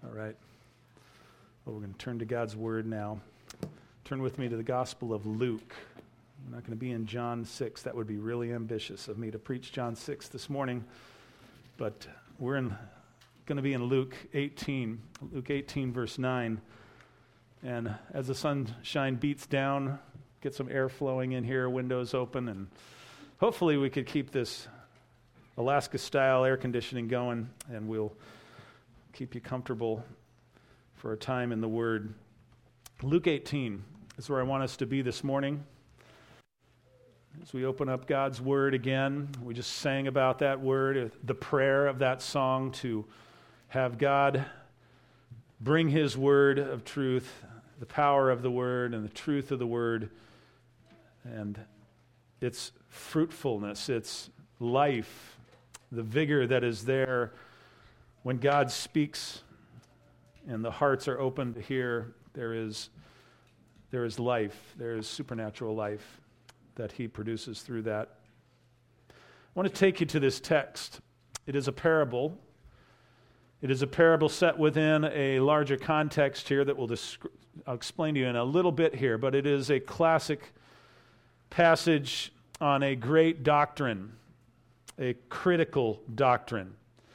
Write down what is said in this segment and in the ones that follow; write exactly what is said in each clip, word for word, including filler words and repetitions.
All right. Well, we're going to turn to God's Word now. Turn with me to the Gospel of Luke. I'm not going to be in John six. That would be really ambitious of me to preach John six this morning. But we're in, going to be in Luke eighteen. Luke eighteen, verse nine. And as the sunshine beats down, get some air flowing in here, windows open, and hopefully we could keep this Alaska-style air conditioning going, and we'll keep you comfortable for a time in the Word. Luke eighteen is where I want us to be this morning. As we open up God's Word again, we just sang about that Word, the prayer of that song to have God bring His Word of truth, the power of the Word and the truth of the Word, and its fruitfulness, its life, the vigor that is there when God speaks and the hearts are open to hear. There is, there is life, there is supernatural life that He produces through that. I want to take you to this text. It is a parable. It is a parable set within a larger context here that we'll descri- I'll explain to you in a little bit here, but it is a classic passage on a great doctrine, a critical doctrine.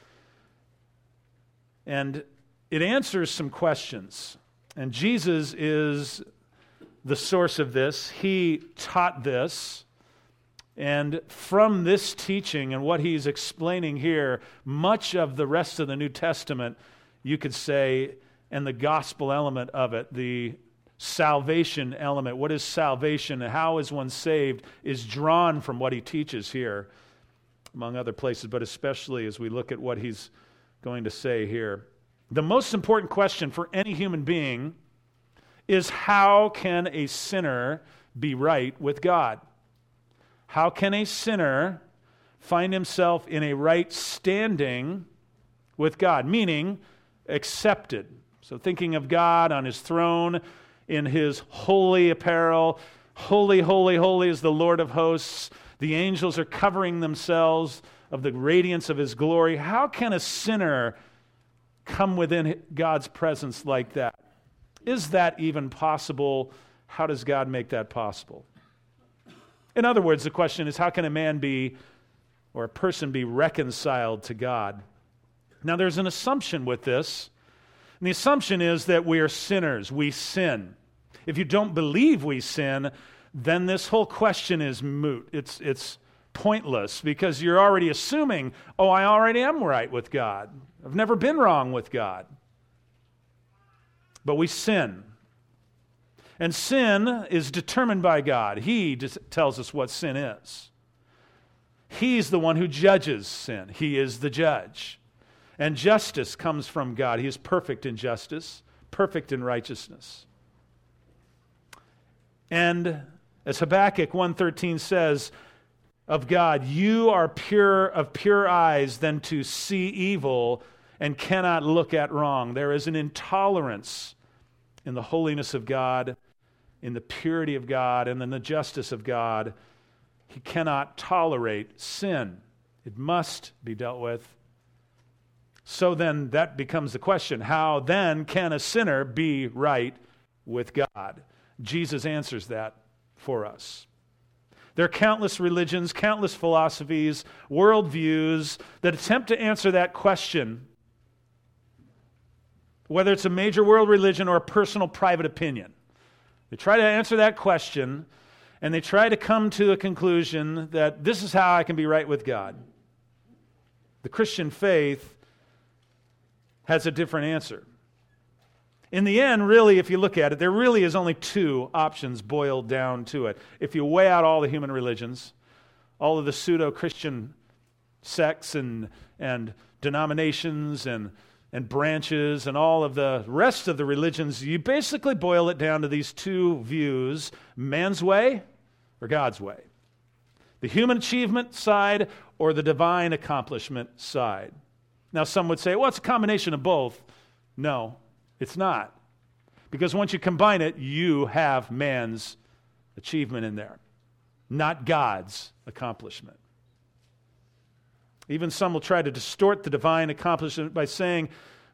And it answers some questions. And Jesus is the source of this. He taught this. And from this teaching and what He's explaining here, much of the rest of the New Testament, you could say, and the gospel element of it, the salvation element, what is salvation and how is one saved, is drawn from what He teaches here, among other places, but especially as we look at what He's going to say here. The most important question for any human being is, how can a sinner be right with God? How can a sinner find himself in a right standing with God? Meaning, accepted. So thinking of God on His throne, in His holy apparel, holy, holy, holy is the Lord of hosts. The angels are covering themselves of the radiance of His glory. How can a sinner come within God's presence like that? Is that even possible? How does God make that possible? In other words, the question is, how can a man be, or a person be reconciled to God? Now, there's an assumption with this. And the assumption is that we are sinners. We sin. If you don't believe we sin, then this whole question is moot. It's, it's pointless because you're already assuming, oh, I already am right with God. I've never been wrong with God. But we sin. And sin is determined by God. He just tells us what sin is. He's the one who judges sin. He is the judge. And justice comes from God. He is perfect in justice, perfect in righteousness. And as Habakkuk one thirteen says of God, you are pure of pure eyes than to see evil and cannot look at wrong. There is an intolerance in the holiness of God, in the purity of God, and in the justice of God. He cannot tolerate sin. It must be dealt with. So then that becomes the question. How then can a sinner be right with God? Jesus answers that for us. There are countless religions, countless philosophies, worldviews that attempt to answer that question, whether it's a major world religion or a personal private opinion. They try to answer that question, and they try to come to a conclusion that this is how I can be right with God. The Christian faith has a different answer. In the end, really, if you look at it, there really is only two options boiled down to it. If you weigh out all the human religions, all of the pseudo-Christian sects and, and denominations and, and branches and all of the rest of the religions, you basically boil it down to these two views: man's way or God's way. The human achievement side or the divine accomplishment side. Now, some would say, well, it's a combination of both. No, it's not. Because once you combine it, you have man's achievement in there, not God's accomplishment. Even some will try to distort the divine accomplishment by saying,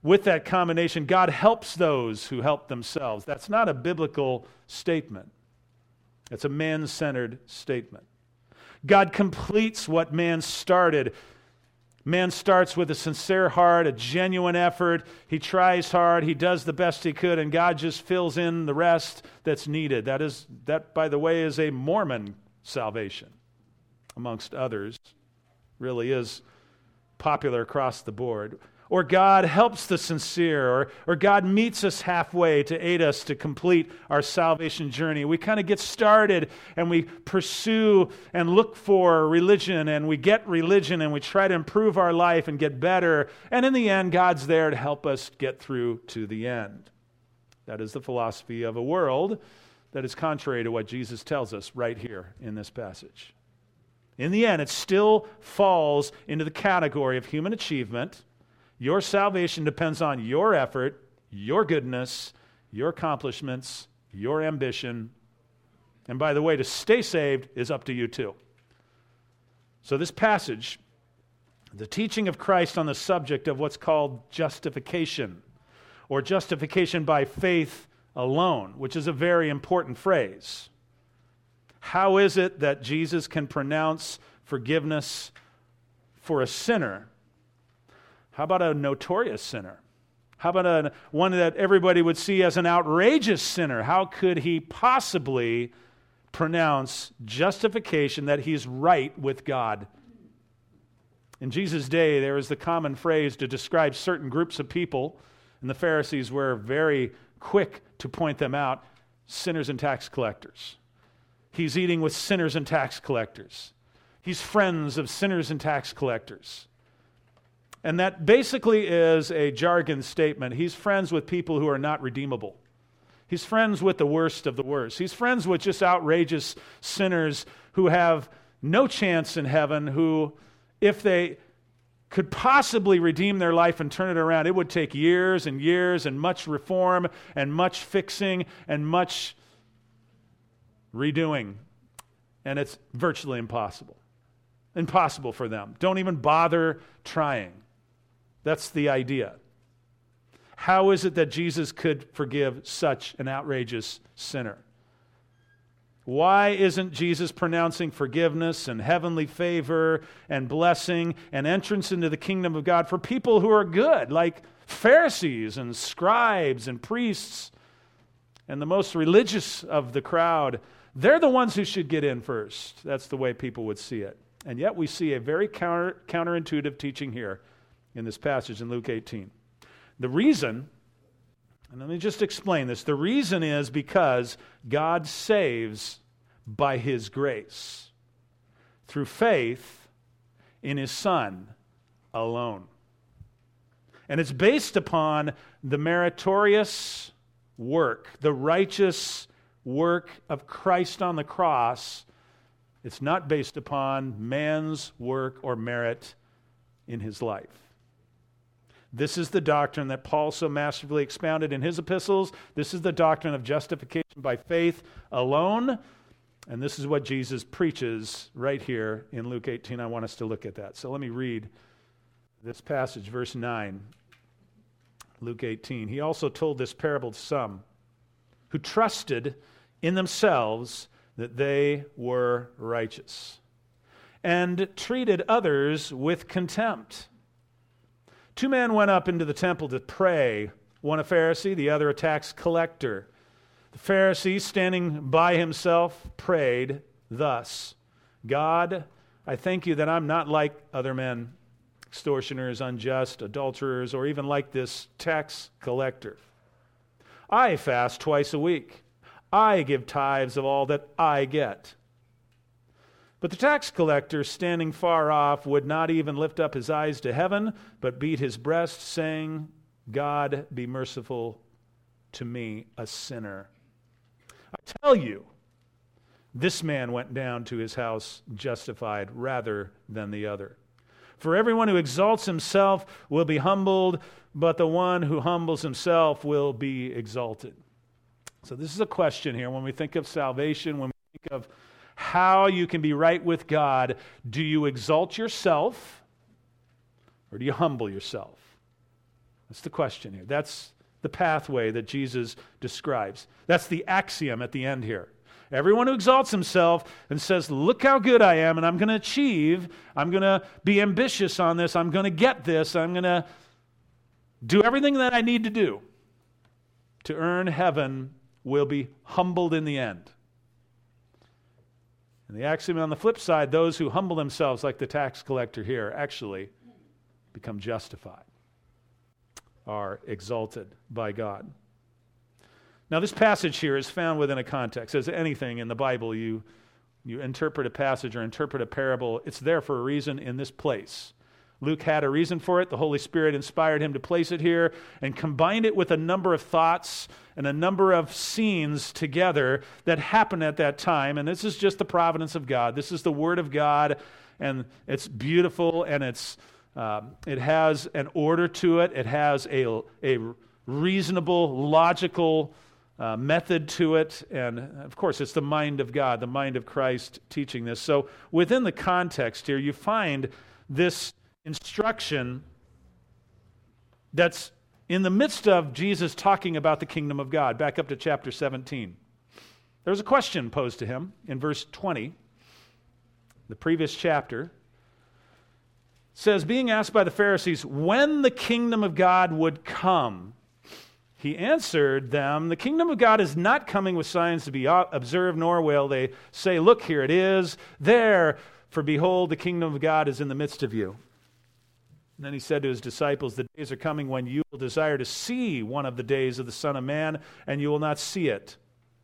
with that combination, God helps those who help themselves. That's not a biblical statement. It's a man-centered statement. God completes what man started. Man starts with a sincere heart, a genuine effort. He tries hard. He does the best he could, and God just fills in the rest that's needed. That is, that, by the way, is a Mormon salvation, amongst others. Really is popular across the board. Or God helps the sincere, or, or God meets us halfway to aid us to complete our salvation journey. We kind of get started and we pursue and look for religion, and we get religion and we try to improve our life and get better. And in the end, God's there to help us get through to the end. That is the philosophy of a world that is contrary to what Jesus tells us right here in this passage. In the end, it still falls into the category of human achievement. Your salvation depends on your effort, your goodness, your accomplishments, your ambition. And by the way, to stay saved is up to you too. So this passage, the teaching of Christ on the subject of what's called justification, or justification by faith alone, which is a very important phrase. How is it that Jesus can pronounce forgiveness for a sinner? How about a notorious sinner? How about a, one that everybody would see as an outrageous sinner? How could he possibly pronounce justification that he's right with God? In Jesus' day, there was the common phrase to describe certain groups of people, and the Pharisees were very quick to point them out: sinners and tax collectors. He's eating with sinners and tax collectors. He's friends of sinners and tax collectors. And that basically is a jargon statement. He's friends with people who are not redeemable. He's friends with the worst of the worst. He's friends with just outrageous sinners who have no chance in heaven, who, if they could possibly redeem their life and turn it around, it would take years and years and much reform and much fixing and much redoing. And it's virtually impossible. Impossible for them. Don't even bother trying. That's the idea. How is it that Jesus could forgive such an outrageous sinner? Why isn't Jesus pronouncing forgiveness and heavenly favor and blessing and entrance into the kingdom of God for people who are good, like Pharisees and scribes and priests and the most religious of the crowd? They're the ones who should get in first. That's the way people would see it. And yet we see a very counter, counterintuitive teaching here in this passage in Luke eighteen. The reason, and let me just explain this, the reason is because God saves by His grace through faith in His Son alone. And it's based upon the meritorious work, the righteous work of Christ on the cross. It's not based upon man's work or merit in his life. This is the doctrine that Paul so masterfully expounded in his epistles. This is the doctrine of justification by faith alone. And this is what Jesus preaches right here in Luke eighteen. I want us to look at that. So let me read this passage, verse nine. Luke eighteen. He also told this parable to some who trusted in themselves that they were righteous and treated others with contempt. Two men went up into the temple to pray, one a Pharisee, the other a tax collector. The Pharisee, standing by himself, prayed thus: God, I thank you that I'm not like other men, extortioners, unjust, adulterers, or even like this tax collector. I fast twice a week. I give tithes of all that I get. But the tax collector, standing far off, would not even lift up his eyes to heaven, but beat his breast, saying, God, be merciful to me, a sinner. I tell you, this man went down to his house justified rather than the other. For everyone who exalts himself will be humbled, but the one who humbles himself will be exalted. So this is a question here. When we think of salvation, when we think of how you can be right with God, do you exalt yourself or do you humble yourself? That's the question here. That's the pathway that Jesus describes. That's the axiom at the end here. Everyone who exalts himself and says, look how good I am, and I'm going to achieve, I'm going to be ambitious on this, I'm going to get this, I'm going to do everything that I need to do to earn heaven, will be humbled in the end. And the axiom on the flip side, those who humble themselves like the tax collector here actually become justified, are exalted by God. Now, this passage here is found within a context. As anything in the Bible, you, you interpret a passage or interpret a parable, it's there for a reason in this place. Luke had a reason for it. The Holy Spirit inspired him to place it here and combined it with a number of thoughts and a number of scenes together that happened at that time. And this is just the providence of God. This is the Word of God, and it's beautiful, and it's um, it has an order to it. It has a, a reasonable, logical Uh, method to it, and of course it's the mind of God, the mind of Christ teaching this. So within the context here, you find this instruction that's in the midst of Jesus talking about the kingdom of God. Back up to chapter seventeen. There's a question posed to him in verse twenty. The previous chapter says, being asked by the Pharisees when the kingdom of God would come, he answered them, the kingdom of God is not coming with signs to be observed, nor will they say, look, here it is, there, for behold, the kingdom of God is in the midst of you. And then he said to his disciples, the days are coming when you will desire to see one of the days of the Son of Man, and you will not see it.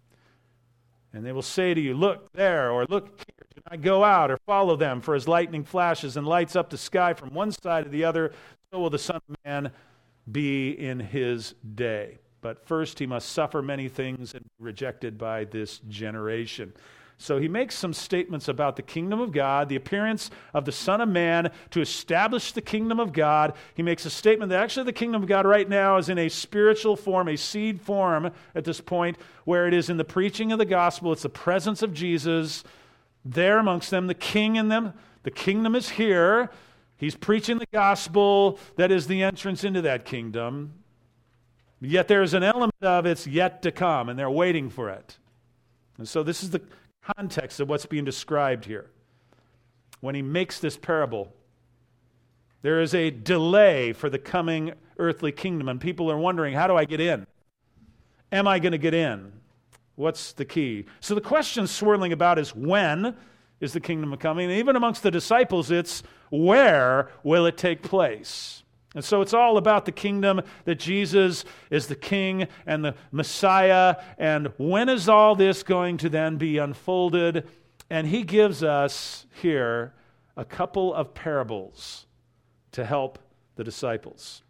And they will say to you, look there, or look here, do not go out, or follow them, for as lightning flashes and lights up the sky from one side to the other, so will the Son of Man be in his day. But first he must suffer many things and be rejected by this generation. So he makes some statements about the kingdom of God, the appearance of the Son of Man to establish the kingdom of God. He makes a statement that actually the kingdom of God right now is in a spiritual form, a seed form at this point, where it is in the preaching of the gospel. It's the presence of Jesus there amongst them, the king in them. The kingdom is here. He's preaching the gospel that is the entrance into that kingdom. Yet there's an element of it's yet to come, and they're waiting for it. And so this is the context of what's being described here. When he makes this parable, there is a delay for the coming earthly kingdom, and people are wondering, how do I get in? Am I going to get in? What's the key? So the question swirling about is, when is the kingdom coming? And even amongst the disciples, it's where will it take place? And so it's all about the kingdom, that Jesus is the king and the Messiah, and when is all this going to then be unfolded? And he gives us here a couple of parables to help the disciples.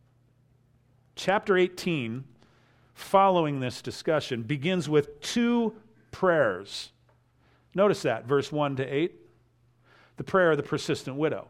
Chapter eighteen, following this discussion, begins with two prayers. Notice that, verse one to eight, the prayer of the persistent widow.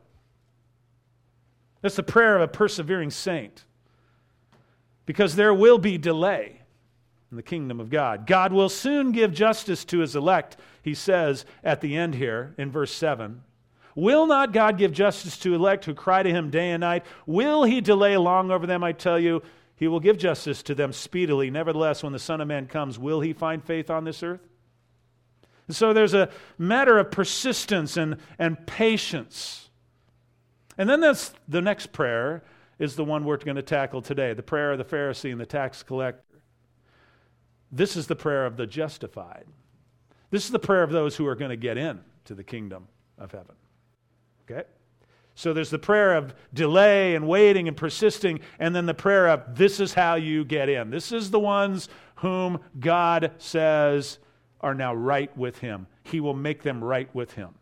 That's the prayer of a persevering saint, because there will be delay in the kingdom of God. God will soon give justice to his elect, he says at the end here in verse seven. Will not God give justice to elect who cry to him day and night? Will he delay long over them? I tell you, he will give justice to them speedily. Nevertheless, when the Son of Man comes, will he find faith on this earth? And so there's a matter of persistence and, and patience. And then that's the next prayer is the one we're going to tackle today, the prayer of the Pharisee and the tax collector. This is the prayer of the justified. This is the prayer of those who are going to get in to the kingdom of heaven. Okay? So there's the prayer of delay and waiting and persisting, and then the prayer of this is how you get in. This is the ones whom God says are now right with him. He will make them right with him.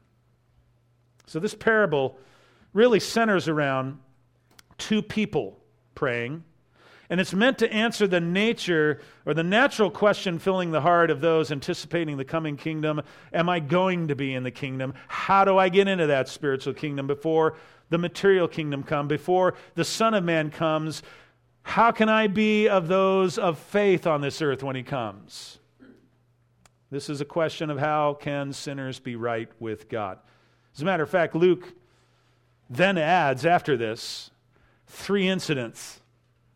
So this parable really centers around two people praying, and it's meant to answer the nature or the natural question filling the heart of those anticipating the coming kingdom. Am I going to be in the kingdom? How do I get into that spiritual kingdom before the material kingdom comes, before the Son of Man comes? How can I be of those of faith on this earth when he comes? This is a question of how can sinners be right with God. As a matter of fact, Luke then adds after this three incidents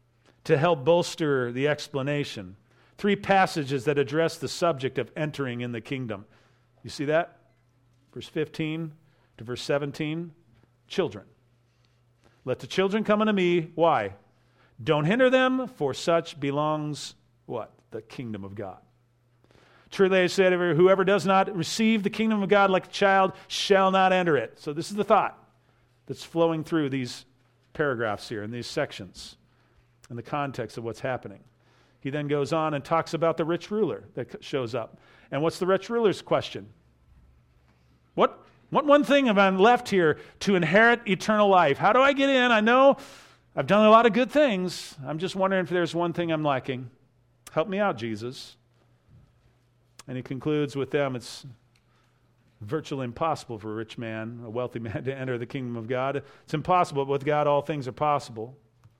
to help bolster the explanation. Three passages that address the subject of entering in the kingdom. You see that? Verse fifteen to verse seventeen. Children. Let the children come unto me. Why? Don't hinder them, for such belongs, what? The kingdom of God. Truly I say to you, whoever does not receive the kingdom of God like a child shall not enter it. So this is the thought that's flowing through these paragraphs here in these sections in the context of what's happening. He then goes on and talks about the rich ruler that shows up. And what's the rich ruler's question? What, what one thing have I left here to inherit eternal life? How do I get in? I know I've done a lot of good things. I'm just wondering if there's one thing I'm lacking. Help me out, Jesus. And he concludes with them, it's virtually impossible for a rich man, a wealthy man, to enter the kingdom of God. It's impossible, but with God all things are possible.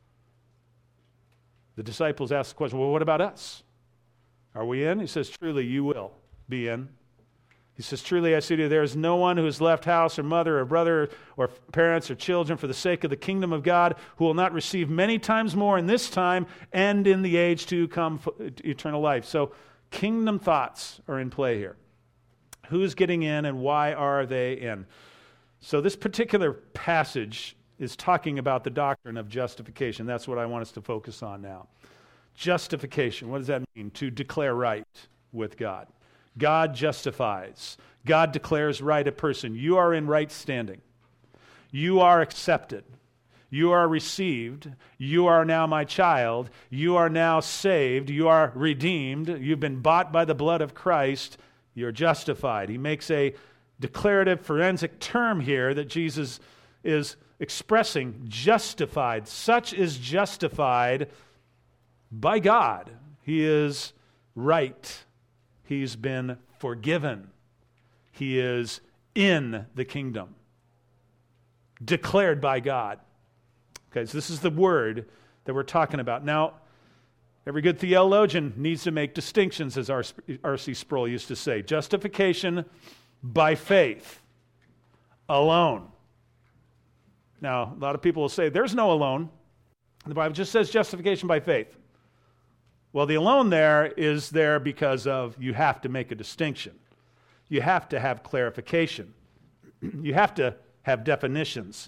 The disciples ask the question, well, what about us? Are we in? He says, truly, you will be in. He says, truly, I say to you, there is no one who has left house or mother or brother or parents or children for the sake of the kingdom of God who will not receive many times more in this time and in the age to come eternal life. So kingdom thoughts are in play here. Who's getting in and why are they in? So this particular passage is talking about the doctrine of justification. That's what I want us to focus on now. Justification, what does that mean? To declare right with God. God justifies. God declares right a person. You are in right standing. You are accepted. You are received. You are now my child. You are now saved. You are redeemed. You've been bought by the blood of Christ. You're justified. He makes a declarative forensic term here that Jesus is expressing. Justified. Such is justified by God. He is right. He's been forgiven. He is in the kingdom. Declared by God. Okay, so this is the word that we're talking about. Now, every good theologian needs to make distinctions, as R C Sproul used to say. Justification by faith alone. Now, a lot of people will say, there's no alone. The Bible just says justification by faith. Well, the alone there is there because of you have to make a distinction. You have to have clarification. You have to have definitions.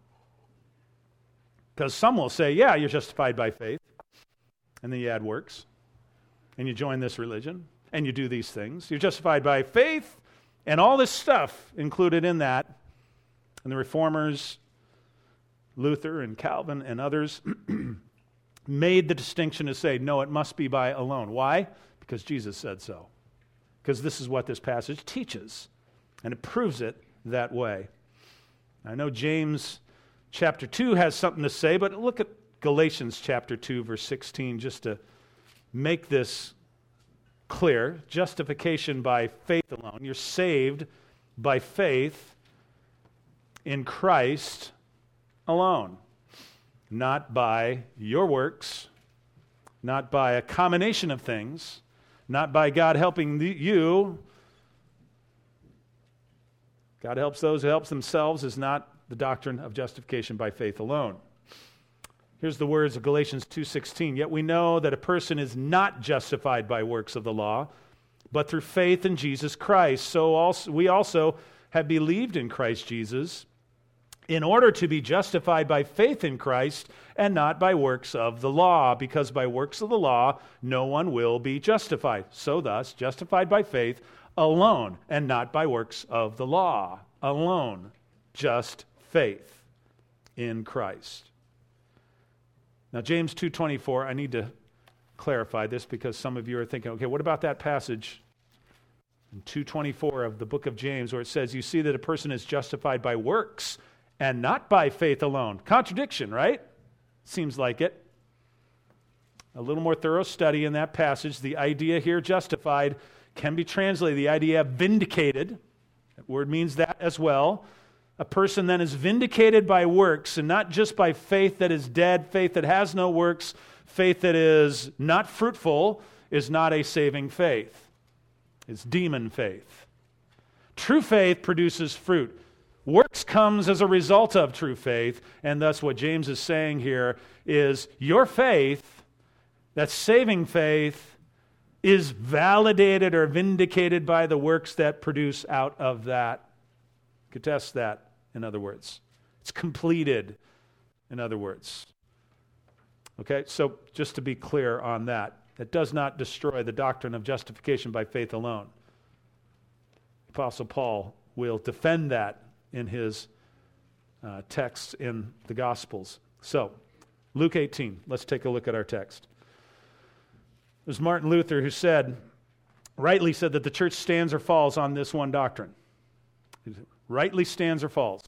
Because some will say, yeah, you're justified by faith. And then you add works. And you join this religion. And you do these things. You're justified by faith. And all this stuff included in that. And the Reformers, Luther and Calvin and others made the distinction to say, no, it must be by alone. Why? Because Jesus said so. Because this is what this passage teaches. And it proves it that way. I know James chapter two has something to say, but look at Galatians chapter two, verse sixteen, just to make this clear. Justification by faith alone. You're saved by faith in Christ alone. Not by your works, not by a combination of things, not by God helping the, you. God helps those who help themselves is not the doctrine of justification by faith alone. Here's the words of Galatians two sixteen. Yet we know that a person is not justified by works of the law, but through faith in Jesus Christ. So also, we also have believed in Christ Jesus, in order to be justified by faith in Christ and not by works of the law, because by works of the law no one will be justified. So thus, justified by faith alone and not by works of the law alone. Just faith in Christ. Now James two twenty-four, I need to clarify this because some of you are thinking, okay, what about that passage in two twenty-four of the book of James where it says, you see that a person is justified by works and not by faith alone. Contradiction, right? Seems like it. A little more thorough study in that passage. The idea here, justified, can be translated. The idea of vindicated. That word means that as well. A person then is vindicated by works, and not just by faith that is dead, faith that has no works, faith that is not fruitful is not a saving faith. It's demon faith. True faith produces fruit. Works comes as a result of true faith, and thus what James is saying here is your faith that saving faith is validated or vindicated by the works that produce out of that. You could test that, in other words. It's completed, in other words. Okay, so just to be clear on that, it does not destroy the doctrine of justification by faith alone. Apostle Paul will defend that in his uh, texts in the Gospels. So, Luke eighteen, let's take a look at our text. It was Martin Luther who said, rightly said that the church stands or falls on this one doctrine. Rightly stands or falls.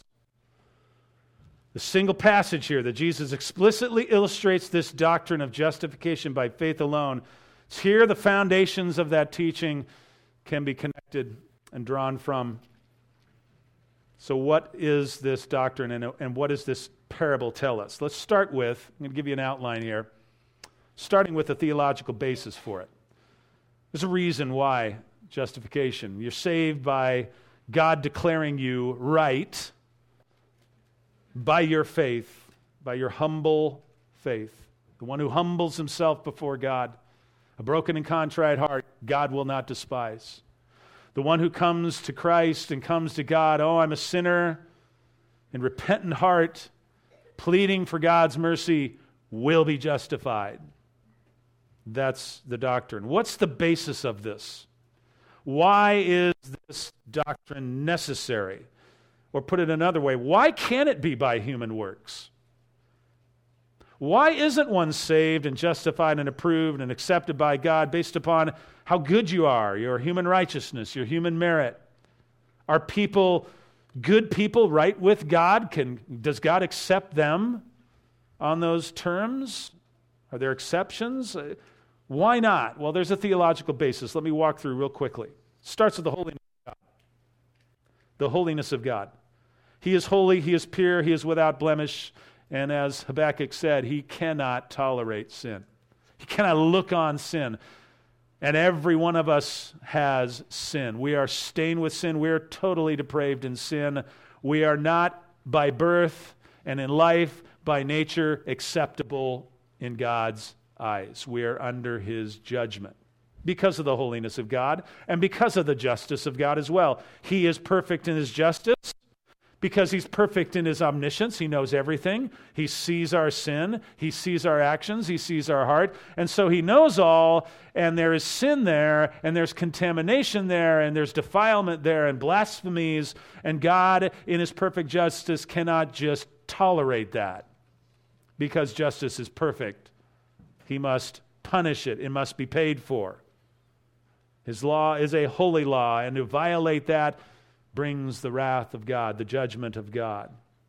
The single passage here that Jesus explicitly illustrates this doctrine of justification by faith alone. It's here the foundations of that teaching can be connected and drawn from. So what is this doctrine and, and what does this parable tell us? Let's start with, I'm going to give you an outline here, starting with a theological basis for it. There's a reason why justification. You're saved by God declaring you right by your faith, by your humble faith. The one who humbles himself before God, a broken and contrite heart, God will not despise. The one who comes to Christ and comes to God, oh, I'm a sinner, in repentant heart, pleading for God's mercy, will be justified. That's the doctrine. What's the basis of this? Why is this doctrine necessary? Or put it another way, why can't it be by human works? Why isn't one saved and justified and approved and accepted by God based upon how good you are, your human righteousness, your human merit? Are people good people right with God? Can, does God accept them on those terms? Are there exceptions? Why not? Well, there's a theological basis. Let me walk through real quickly. It starts with the holiness of God. The holiness of God. He is holy, he is pure, he is without blemish, and as Habakkuk said, he cannot tolerate sin. He cannot look on sin. And every one of us has sin. We are stained with sin. We are totally depraved in sin. We are not by birth and in life, by nature, acceptable in God's eyes. We are under his judgment because of the holiness of God and because of the justice of God as well. He is perfect in his justice. Because he's perfect in his omniscience, he knows everything. He sees our sin, he sees our actions, he sees our heart, and so he knows all, and there is sin there, and there's contamination there, and there's defilement there, and blasphemies, and God, in his perfect justice, cannot just tolerate that. Because justice is perfect, he must punish it. It must be paid for. His law is a holy law, and to violate that brings the wrath of God, the judgment of God.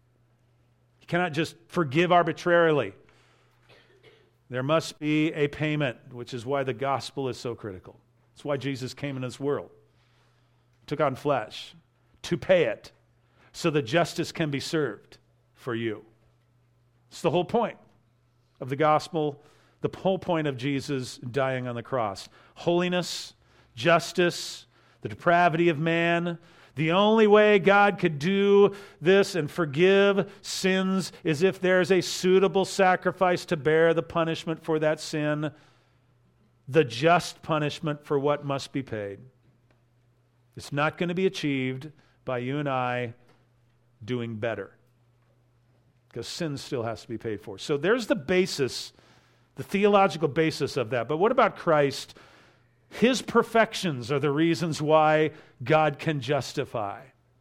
He cannot just forgive arbitrarily. There must be a payment, which is why the gospel is so critical. It's why Jesus came in this world, took on flesh, to pay it, so that justice can be served for you. It's the whole point of the gospel, the whole point of Jesus dying on the cross. Holiness, justice, the depravity of man. The only way God could do this and forgive sins is if there's a suitable sacrifice to bear the punishment for that sin, the just punishment for what must be paid. It's not going to be achieved by you and I doing better, because sin still has to be paid for. So there's the basis, the theological basis of that. But what about Christ? His perfections are the reasons why God can justify.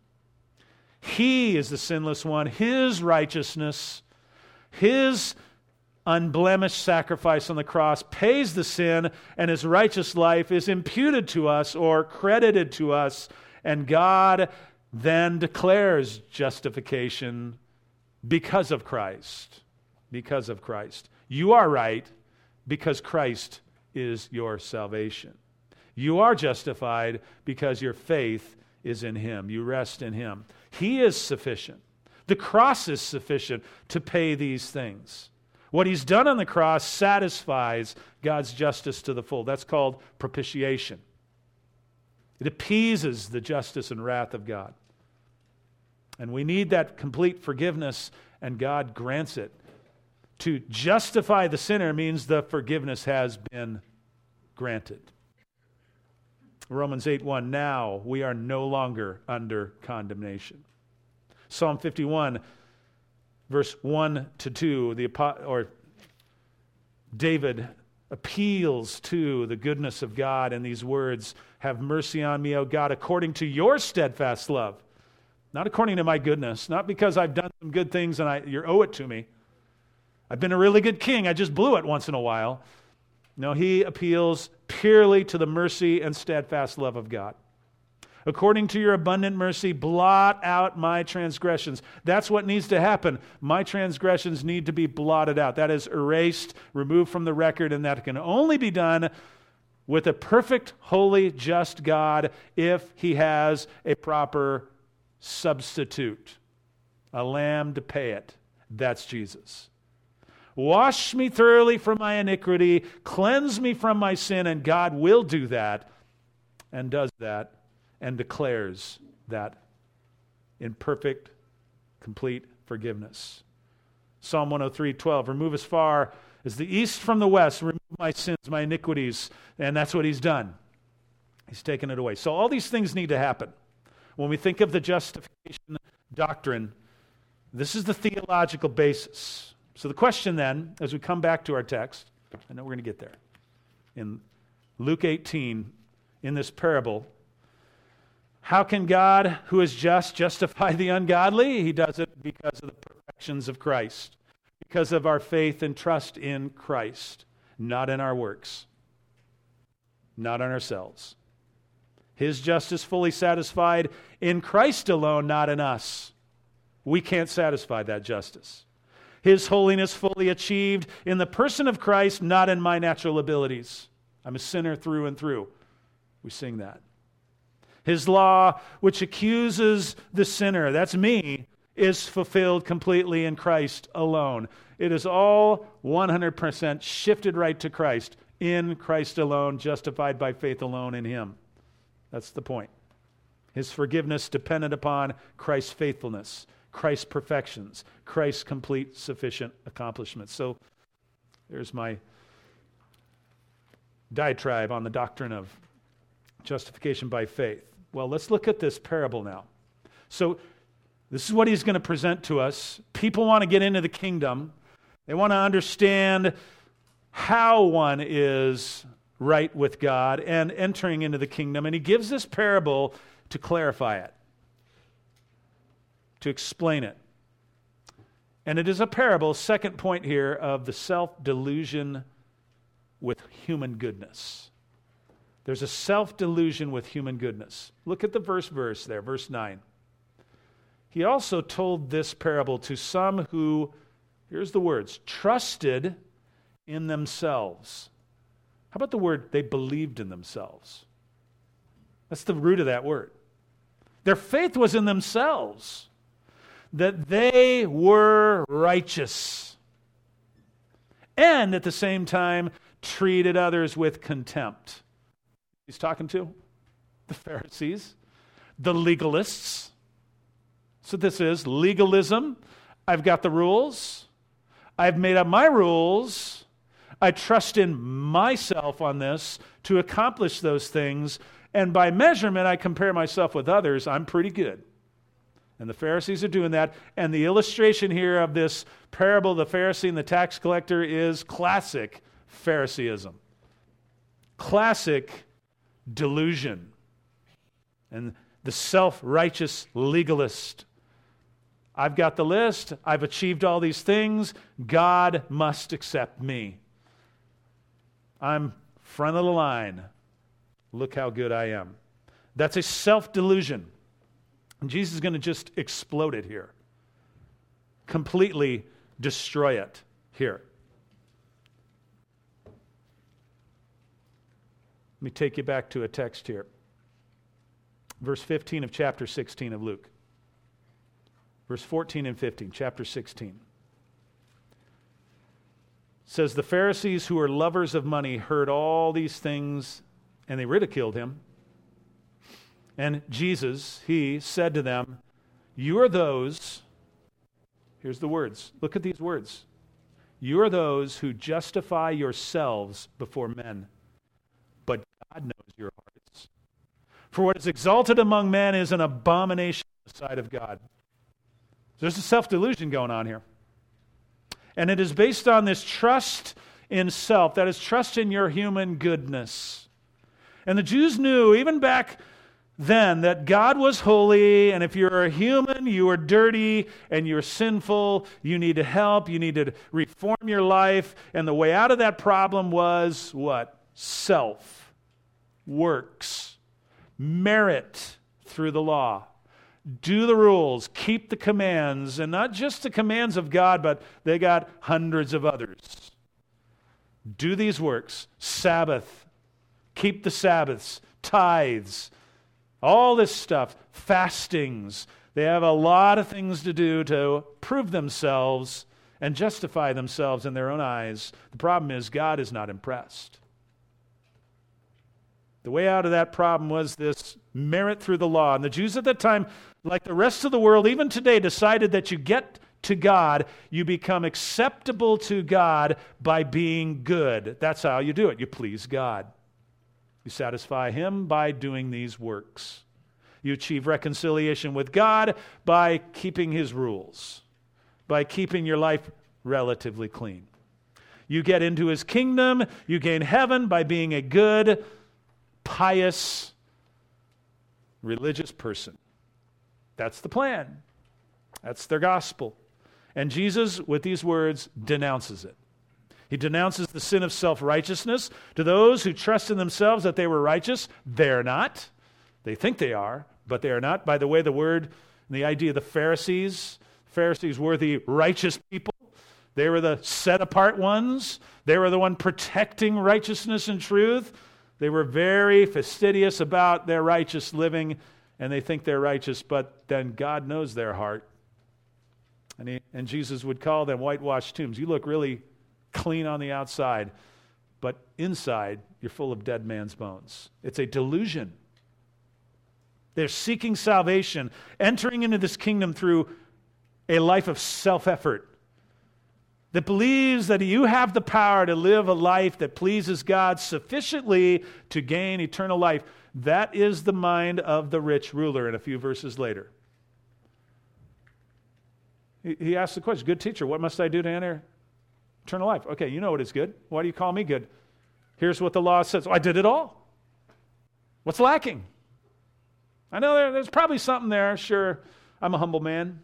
He is the sinless one. His righteousness, his unblemished sacrifice on the cross pays the sin, and his righteous life is imputed to us or credited to us, and God then declares justification because of Christ. Because of Christ. You are right because Christ is your salvation. You are justified because your faith is in him. You rest in him. He is sufficient. The cross is sufficient to pay these things. What he's done on the cross satisfies God's justice to the full. That's called propitiation. It appeases the justice and wrath of God. And we need that complete forgiveness, and God grants it To justify the sinner means the forgiveness has been granted. Romans eight one, now we are no longer under condemnation. Psalm fifty-one, verse one to two, the or David appeals to the goodness of God in these words, have mercy on me, O God, according to your steadfast love. Not according to my goodness, not because I've done some good things and I, you owe it to me. I've been a really good king, I just blew it once in a while. No, he appeals purely to the mercy and steadfast love of God. According to your abundant mercy, blot out my transgressions. That's what needs to happen. My transgressions need to be blotted out. That is erased, removed from the record, and that can only be done with a perfect, holy, just God if he has a proper substitute, a lamb to pay it. That's Jesus. Wash me thoroughly from my iniquity, cleanse me from my sin, and God will do that and does that and declares that in perfect, complete forgiveness. Psalm one oh three twelve, remove as far as the east from the west, remove my sins, my iniquities, and that's what he's done. He's taken it away. So all these things need to happen. When we think of the justification doctrine, this is the theological basis. So the question then, as we come back to our text, I know we're going to get there, in Luke eighteen, in this parable, how can God, who is just, justify the ungodly? He does it because of the perfections of Christ, because of our faith and trust in Christ, not in our works, not on ourselves. His justice fully satisfied in Christ alone, not in us. We can't satisfy that justice. His holiness fully achieved in the person of Christ, not in my natural abilities. I'm a sinner through and through. We sing that. His law, which accuses the sinner, that's me, is fulfilled completely in Christ alone. It is all one hundred percent shifted right to Christ, in Christ alone, justified by faith alone in him. That's the point. His forgiveness dependent upon Christ's faithfulness, Christ's perfections, Christ's complete, sufficient accomplishments. So there's my diatribe on the doctrine of justification by faith. Well, let's look at this parable now. So this is what he's going to present to us. People want to get into the kingdom. They want to understand how one is right with God and entering into the kingdom. And he gives this parable to clarify it, to explain it. And it is a parable, second point here, of the self-delusion with human goodness. There's a self-delusion with human goodness. Look at the first verse there, verse nine. He also told this parable to some who, here's the words, trusted in themselves. How about the word, they believed in themselves? That's the root of that word. Their faith was in themselves, that they were righteous, and at the same time treated others with contempt. He's talking to the Pharisees, the legalists. So this is legalism. I've got the rules. I've made up my rules. I trust in myself on this to accomplish those things. And by measurement, I compare myself with others. I'm pretty good. And the Pharisees are doing that. And the illustration here of this parable of the Pharisee and the tax collector is classic Phariseeism. Classic delusion. And the self-righteous legalist. I've got the list. I've achieved all these things. God must accept me. I'm front of the line. Look how good I am. That's a self-delusion. And Jesus is going to just explode it here. Completely destroy it here. Let me take you back to a text here. Verse fifteen of chapter sixteen of Luke. Verse fourteen and fifteen, chapter sixteen. It says, the Pharisees who were lovers of money heard all these things, and they ridiculed him. And Jesus, he said to them, you are those, here's the words, look at these words. You are those who justify yourselves before men, but God knows your hearts. For what is exalted among men is an abomination in the sight of God. There's a self-delusion going on here. And it is based on this trust in self, that is, trust in your human goodness. And the Jews knew, even back then, that God was holy, and if you're a human, you are dirty, and you're sinful, you need help, you need to reform your life, and the way out of that problem was what? Self, works, merit through the law. Do the rules, keep the commands, and not just the commands of God, but they got hundreds of others. Do these works, Sabbath, keep the Sabbaths, tithes, all this stuff, fastings. They have a lot of things to do to prove themselves and justify themselves in their own eyes. The problem is God is not impressed. The way out of that problem was this merit through the law. And the Jews at that time, like the rest of the world, even today, decided that you get to God, you become acceptable to God by being good. That's how you do it. You please God. You satisfy Him by doing these works. You achieve reconciliation with God by keeping His rules, by keeping your life relatively clean. You get into His kingdom, you gain heaven by being a good, pious, religious person. That's the plan. That's their gospel. And Jesus, with these words, denounces it. He denounces the sin of self-righteousness. To those who trust in themselves that they were righteous, they're not. They think they are, but they are not. By the way, the word and the idea of the Pharisees, Pharisees were the righteous people. They were the set-apart ones. They were the one protecting righteousness and truth. They were very fastidious about their righteous living, and they think they're righteous, but then God knows their heart. And, he, and Jesus would call them whitewashed tombs. You look really clean on the outside, but inside you're full of dead man's bones. It's a delusion. They're seeking salvation, entering into this kingdom through a life of self-effort that believes that you have the power to live a life that pleases God sufficiently to gain eternal life. That is the mind of the rich ruler in a few verses later. He, he asks the question, good teacher, what must I do to enter eternal life? Okay, you know what is good. Why do you call me good? Here's what the law says. Oh, I did it all. What's lacking? I know there, there's probably something there. Sure, I'm a humble man.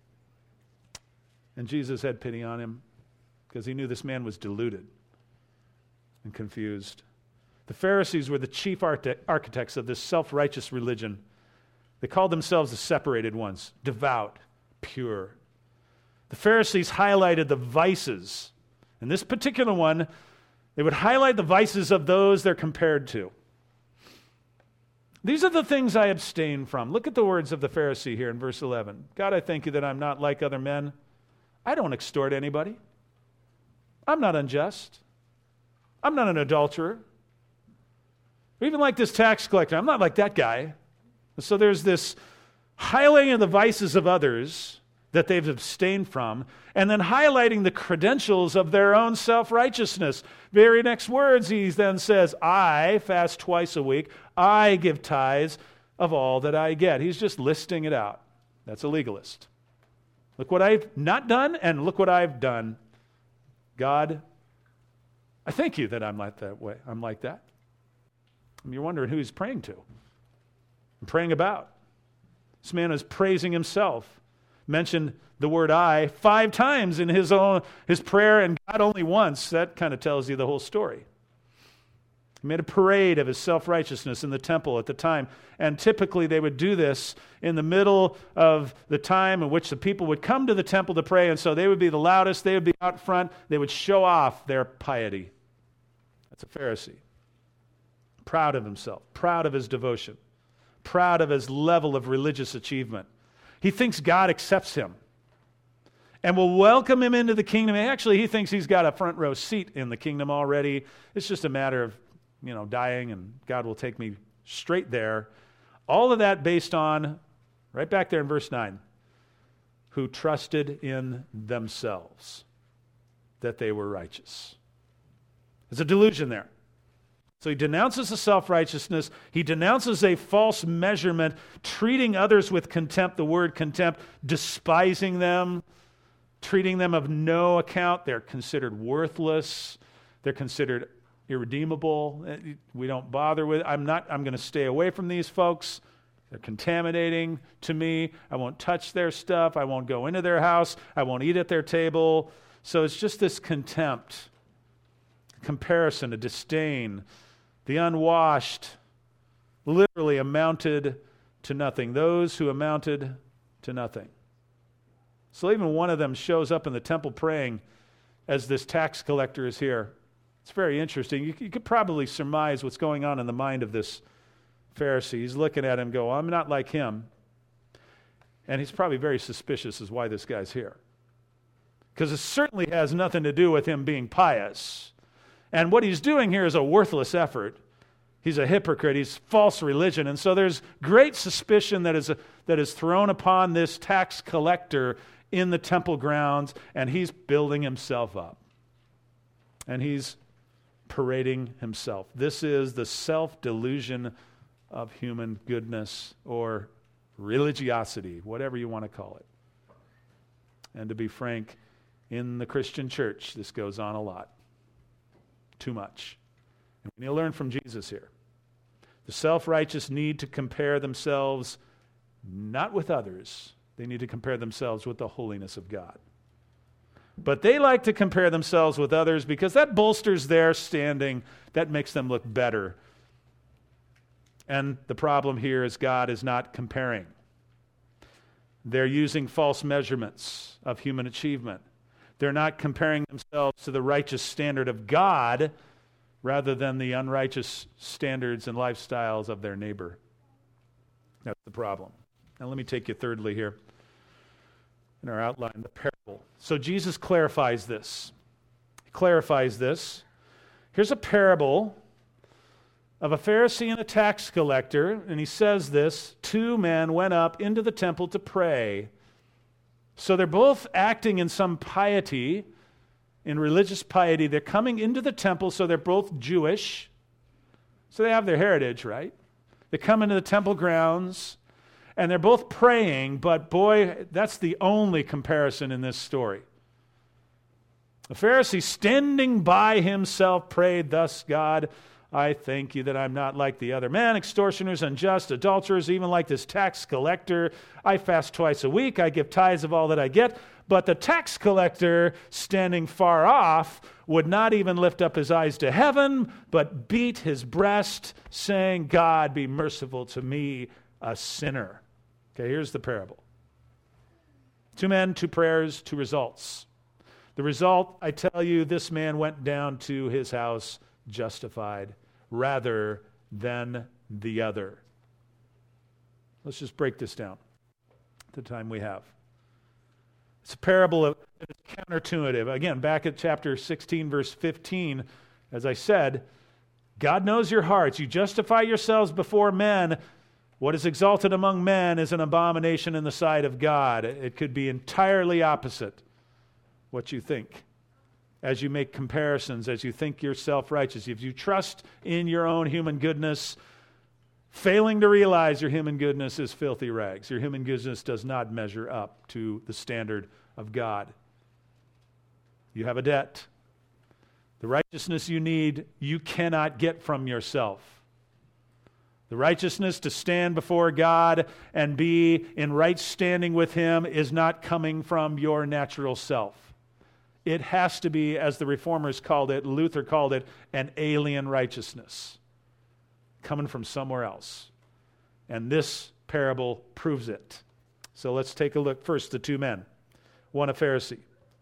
And Jesus had pity on him because he knew this man was deluded and confused. The Pharisees were the chief architects of this self-righteous religion. They called themselves the separated ones, devout, pure. The Pharisees highlighted the vices. In this particular one, they would highlight the vices of those they're compared to. These are the things I abstain from. Look at the words of the Pharisee here in verse eleven. God, I thank you that I'm not like other men. I don't extort anybody. I'm not unjust. I'm not an adulterer. Or even like this tax collector. I'm not like that guy. So there's this highlighting of the vices of others that they've abstained from, and then highlighting the credentials of their own self-righteousness. Very next words, he then says, I fast twice a week. I give tithes of all that I get. He's just listing it out. That's a legalist. Look what I've not done, and look what I've done. God, I thank you that I'm like that way. I'm like that. And you're wondering who he's praying to. I'm praying about. This man is praising himself. Mentioned the word I five times in his own his prayer, and God only once. That kind of tells you the whole story. He made a parade of his self-righteousness in the temple at the time, and typically they would do this in the middle of the time in which the people would come to the temple to pray, and so they would be the loudest, they would be out front, they would show off their piety. That's a Pharisee. Proud of himself, proud of his devotion, proud of his level of religious achievement. He thinks God accepts him and will welcome him into the kingdom. Actually, he thinks he's got a front row seat in the kingdom already. It's just a matter of, you know, dying, and God will take me straight there. All of that based on, right back there in verse nine, who trusted in themselves. that they were righteous. There's a delusion there. So he denounces the self-righteousness. He denounces a false measurement, treating others with contempt, the word contempt, despising them, treating them of no account. They're considered worthless. They're considered irredeemable. We don't bother with, I'm not, I'm going to stay away from these folks. They're contaminating to me. I won't touch their stuff. I won't go into their house. I won't eat at their table. So it's just this contempt, comparison, a disdain. The unwashed literally amounted to nothing. Those who amounted to nothing. So even one of them shows up in the temple praying as this tax collector is here. It's very interesting. You, you could probably surmise what's going on in the mind of this Pharisee. He's looking at him go, I'm not like him. And he's probably very suspicious as why this guy's here. Because it certainly has nothing to do with him being pious. And what he's doing here is a worthless effort. He's a hypocrite. He's false religion. And so there's great suspicion that is, a, that is thrown upon this tax collector in the temple grounds, and he's building himself up. And he's parading himself. This is the self-delusion of human goodness or religiosity, whatever you want to call it. And to be frank, in the Christian church, this goes on a lot. Too much. And we need to learn from Jesus here. The self-righteous need to compare themselves not with others. They need to compare themselves with the holiness of God. But they like to compare themselves with others because that bolsters their standing. That makes them look better. And the problem here is God is not comparing. They're using false measurements of human achievement. They're not comparing themselves to the righteous standard of God rather than the unrighteous standards and lifestyles of their neighbor. That's the problem. Now let me take you thirdly here in our outline, the parable. So Jesus clarifies this. He clarifies this. Here's a parable of a Pharisee and a tax collector, and he says this, two men went up into the temple to pray. So they're both acting in some piety, in religious piety. They're coming into the temple, so they're both Jewish. So they have their heritage, right? They come into the temple grounds, and they're both praying, but boy, that's the only comparison in this story. The Pharisee, standing by himself, prayed, thus, God, I thank you that I'm not like the other men, extortioners, unjust, adulterers, even like this tax collector. I fast twice a week. I give tithes of all that I get. But the tax collector, standing far off, would not even lift up his eyes to heaven, but beat his breast, saying, God, be merciful to me, a sinner. Okay, here's the parable. Two men, two prayers, two results. The result, I tell you, this man went down to his house justified rather than the other. Let's just break this down the time we have. It's a parable of it's counterintuitive. Again, back at chapter sixteen, verse fifteen, as I said, God knows your hearts. You justify yourselves before men. What is exalted among men is an abomination in the sight of God. It could be entirely opposite what you think. As you make comparisons, as you think you're self-righteous, if you trust in your own human goodness, failing to realize your human goodness is filthy rags. Your human goodness does not measure up to the standard of God. You have a debt. The righteousness you need, you cannot get from yourself. The righteousness to stand before God and be in right standing with Him is not coming from your natural self. It has to be, as the Reformers called it, Luther called it, an alien righteousness coming from somewhere else. And this parable proves it. So let's take a look. First, the two men. One a Pharisee.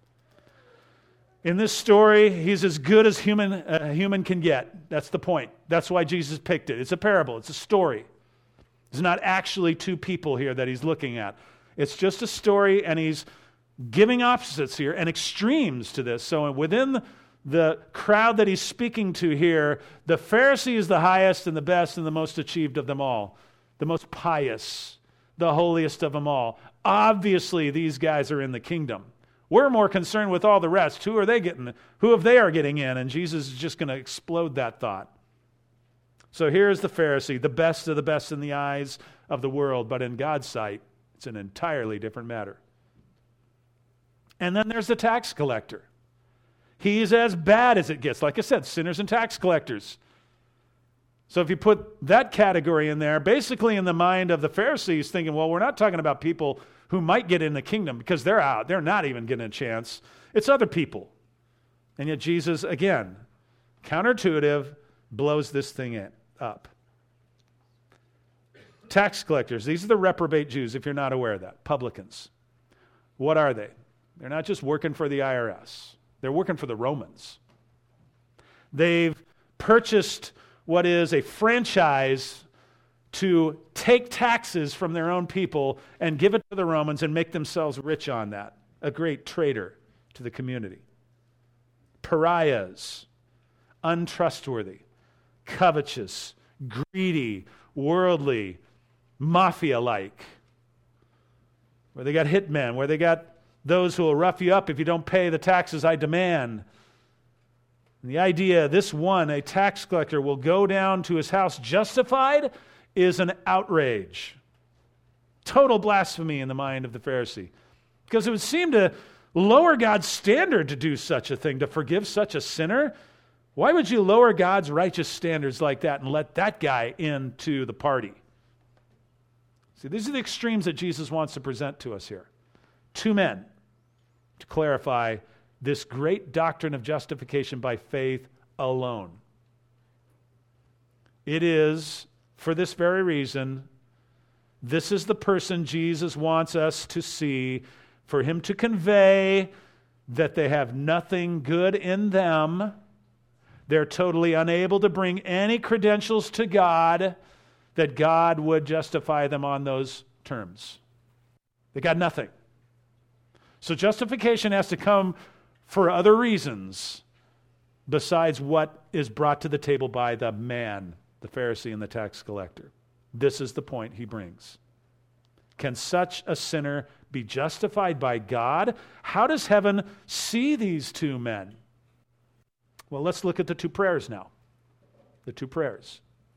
In this story, he's as good as human, a human can get. That's the point. That's why Jesus picked it. It's a parable. It's a story. It's not actually two people here that he's looking at. It's just a story, and he's giving opposites here and extremes to this. So within the crowd that he's speaking to here, the Pharisee is the highest and the best and the most achieved of them all. The most pious, the holiest of them all. Obviously, these guys are in the kingdom. We're more concerned with all the rest. Who are they getting? Who if they are getting in? And Jesus is just going to explode that thought. So here's the Pharisee, the best of the best in the eyes of the world, but in God's sight, it's an entirely different matter. And then there's the tax collector. He's as bad as it gets. Like I said, sinners and tax collectors. So if you put that category in there, basically in the mind of the Pharisees thinking, well, we're not talking about people who might get in the kingdom because they're out. They're not even getting a chance. It's other people. And yet Jesus, again, counterintuitive, blows this thing in, up. Tax collectors, these are the reprobate Jews, if you're not aware of that. Publicans. What are they? They're not just working for the I R S. They're working for the Romans. They've purchased what is a franchise to take taxes from their own people and give it to the Romans and make themselves rich on that. A great traitor to the community. Pariahs, untrustworthy, covetous, greedy, worldly, mafia-like. Where they got hitmen, where they got those who will rough you up if you don't pay the taxes I demand. And the idea this one, a tax collector, will go down to his house justified is an outrage. Total blasphemy in the mind of the Pharisee. Because it would seem to lower God's standard to do such a thing, to forgive such a sinner. Why would you lower God's righteous standards like that and let that guy into the party? See, these are the extremes that Jesus wants to present to us here. Two men to clarify this great doctrine of justification by faith alone. It is, for this very reason, this is the person Jesus wants us to see, for him to convey that they have nothing good in them. They're totally unable to bring any credentials to God that God would justify them on those terms. They got nothing. So justification has to come for other reasons besides what is brought to the table by the man, the Pharisee and the tax collector. This is the point he brings. Can such a sinner be justified by God? How does heaven see these two men? Well, let's look at the two prayers now. The two prayers.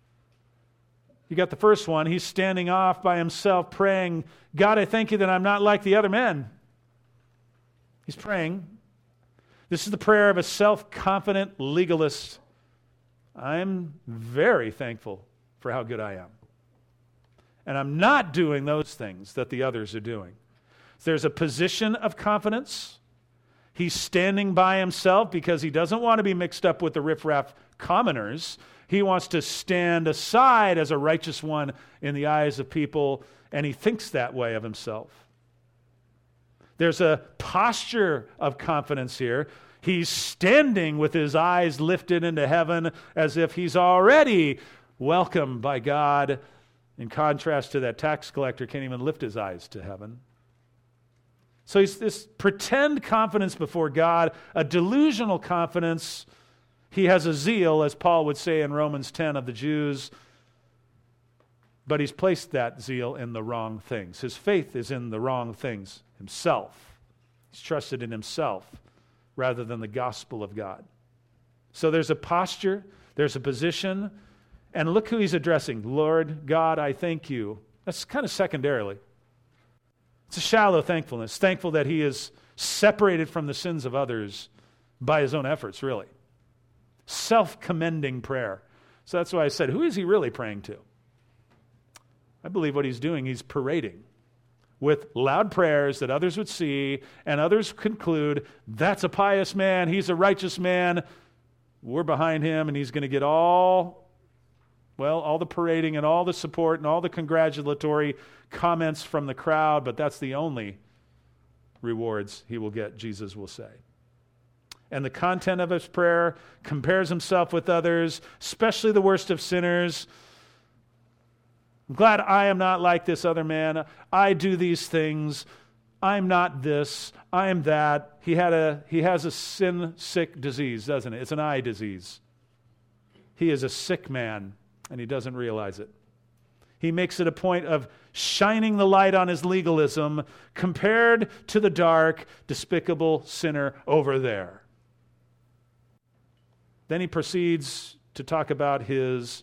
You got the first one. He's standing off by himself praying, God, I thank you that I'm not like the other men. He's praying. This is the prayer of a self-confident legalist. I'm very thankful for how good I am. And I'm not doing those things that the others are doing. There's a position of confidence. He's standing by himself because he doesn't want to be mixed up with the riffraff commoners. He wants to stand aside as a righteous one in the eyes of people, and he thinks that way of himself. There's a posture of confidence here. He's standing with his eyes lifted into heaven as if he's already welcomed by God, in contrast to that tax collector can't even lift his eyes to heaven. So he's this pretend confidence before God, a delusional confidence. He has a zeal, as Paul would say in Romans ten, of the Jews, but he's placed that zeal in the wrong things. His faith is in the wrong things himself. He's trusted in himself rather than the gospel of God. So there's a posture, there's a position, and look who he's addressing. Lord God, I thank you. That's kind of secondarily. It's a shallow thankfulness, thankful that he is separated from the sins of others by his own efforts, really. Self-commending prayer. So that's why I said, who is he really praying to? I believe what he's doing, he's parading with loud prayers that others would see, and others conclude, that's a pious man, he's a righteous man, we're behind him, and he's going to get all, well, all the parading and all the support and all the congratulatory comments from the crowd, but that's the only rewards he will get, Jesus will say. And the content of his prayer compares himself with others, especially the worst of sinners. I'm glad I am not like this other man. I do these things. I'm not this. I am that. He had a he has a sin-sick disease, doesn't it? It's an eye disease. He is a sick man, and he doesn't realize it. He makes it a point of shining the light on his legalism compared to the dark, despicable sinner over there. Then he proceeds to talk about his,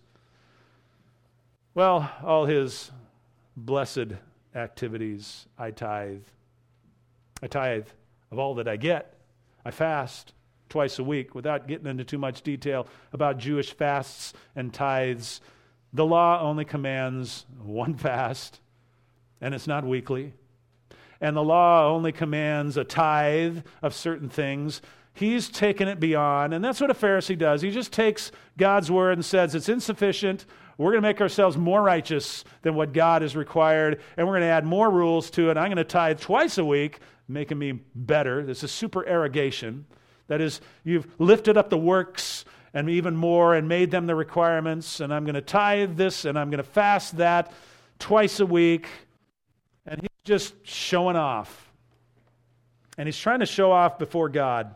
well, all his blessed activities. I tithe. I tithe of all that I get. I fast twice a week, without getting into too much detail about Jewish fasts and tithes. The law only commands one fast, and it's not weekly. And the law only commands a tithe of certain things. He's taken it beyond, and that's what a Pharisee does. He just takes God's word and says it's insufficient. We're going to make ourselves more righteous than what God has required, and we're going to add more rules to it. I'm going to tithe twice a week, making me better. This is supererogation. That is, you've lifted up the works and even more and made them the requirements, and I'm going to tithe this and I'm going to fast that twice a week. And he's just showing off. And he's trying to show off before God.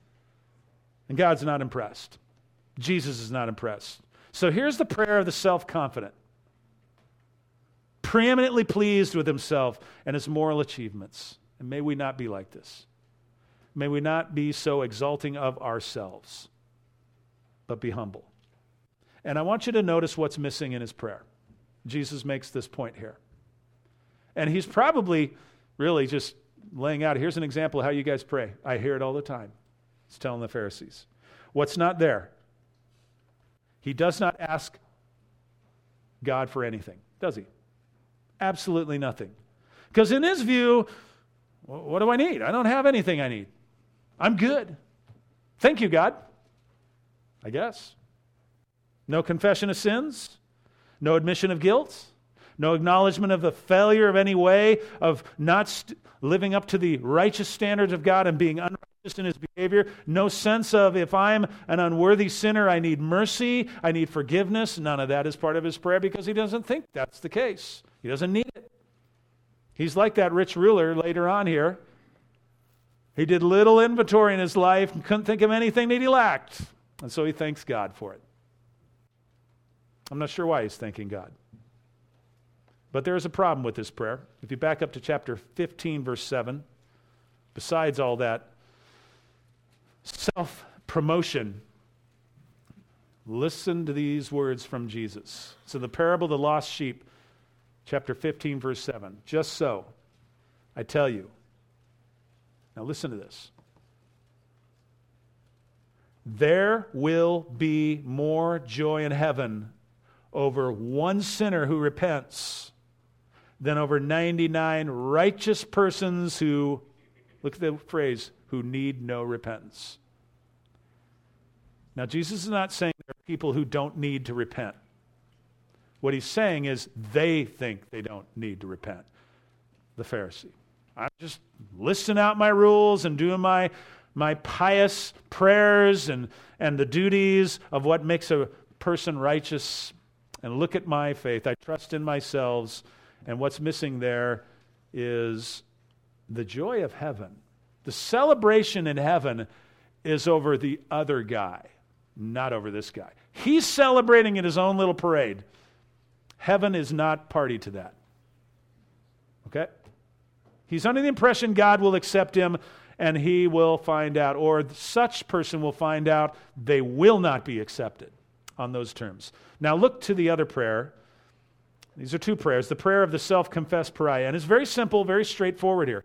And God's not impressed. Jesus is not impressed. So here's the prayer of the self-confident. Preeminently pleased with himself and his moral achievements. And may we not be like this. May we not be so exalting of ourselves, but be humble. And I want you to notice what's missing in his prayer. Jesus makes this point here. And he's probably really just laying out, here's an example of how you guys pray. I hear it all the time. He's telling the Pharisees. What's not there? He does not ask God for anything, does he? Absolutely nothing. Because in his view, what do I need? I don't have anything I need. I'm good. Thank you, God. I guess. No confession of sins. No admission of guilt. No acknowledgement of the failure of any way of not st- living up to the righteous standards of God and being unrighteous in his behavior. No sense of if I'm an unworthy sinner, I need mercy, I need forgiveness. None of that is part of his prayer because he doesn't think that's the case. He doesn't need it. He's like that rich ruler later on here. He did little inventory in his life and couldn't think of anything that he lacked. And so he thanks God for it. I'm not sure why he's thanking God. But there is a problem with this prayer. If you back up to chapter fifteen, verse seven, besides all that self-promotion, listen to these words from Jesus. So the parable of the lost sheep, chapter fifteen, verse seven. Just so, I tell you. Now listen to this. There will be more joy in heaven over one sinner who repents than over ninety-nine righteous persons who, look at the phrase, who need no repentance. Now, Jesus is not saying there are people who don't need to repent. What he's saying is they think they don't need to repent. The Pharisee. I'm just listing out my rules and doing my my pious prayers and, and the duties of what makes a person righteous. And look at my faith. I trust in myself. And what's missing there is the joy of heaven. The celebration in heaven is over the other guy, not over this guy. He's celebrating in his own little parade. Heaven is not party to that. Okay? He's under the impression God will accept him and he will find out, or such person will find out they will not be accepted on those terms. Now look to the other prayer. These are two prayers. The prayer of the self-confessed pariah. And it's very simple, very straightforward here.